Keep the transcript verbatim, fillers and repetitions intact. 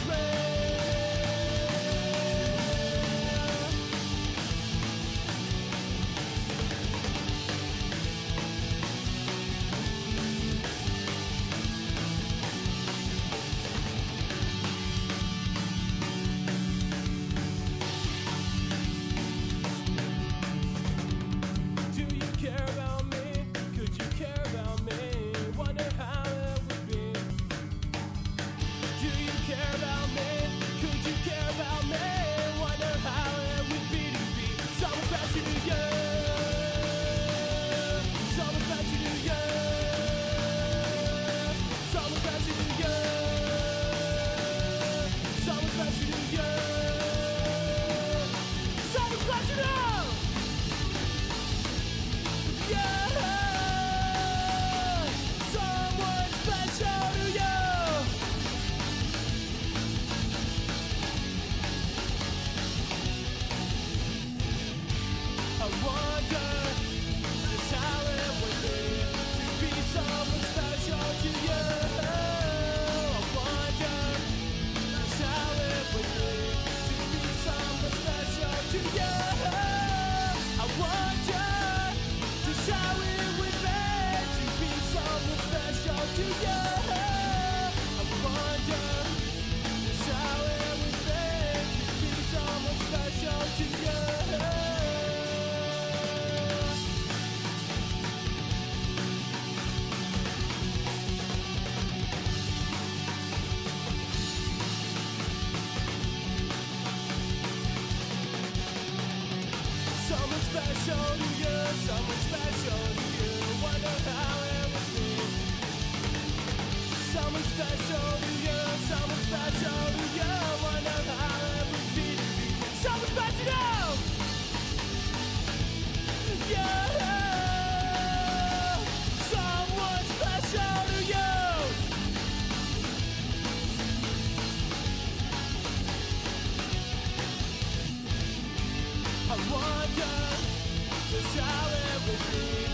Special to you, someone special to you. Wonder how it would be. Someone special to you, someone special to you. Wonder how it would be to be someone special. Yeah, someone special to you. I wonder just how it would be.